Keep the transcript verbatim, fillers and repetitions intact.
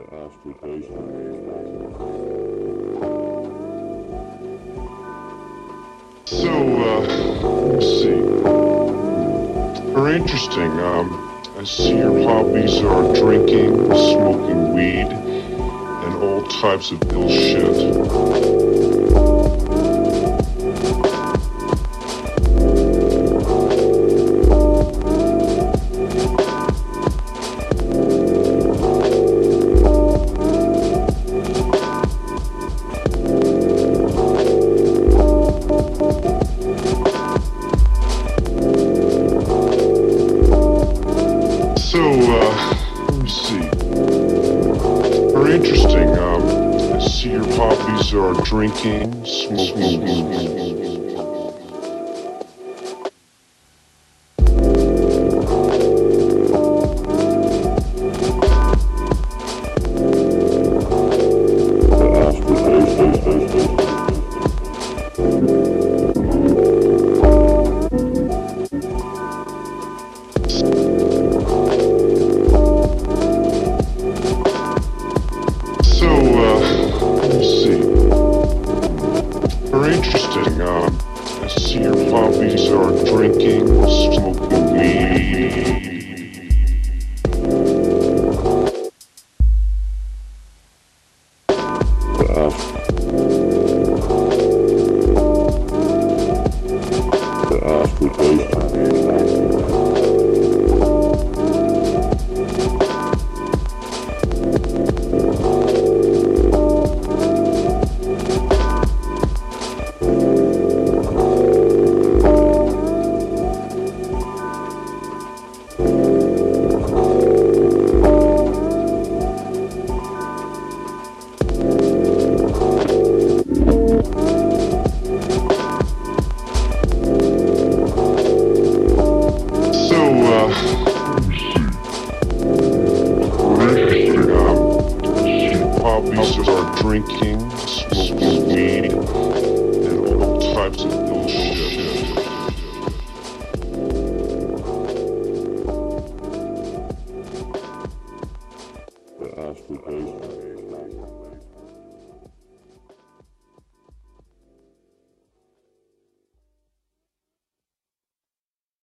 So, uh, let me see. Very interesting. Um, I see your hobbies are drinking, smoking weed, and all types of ill shit. So, uh, let me see. Very interesting. Um, I see your hobbies are drinking, smoking weed. So, uh, let me see. Very interesting. Um, I see your hobbies are drinking, smoking weed. So, uh, let me see. Very interesting. Um, hobbies are drinking, smoking weed, and all types of ill shit. The Astropation.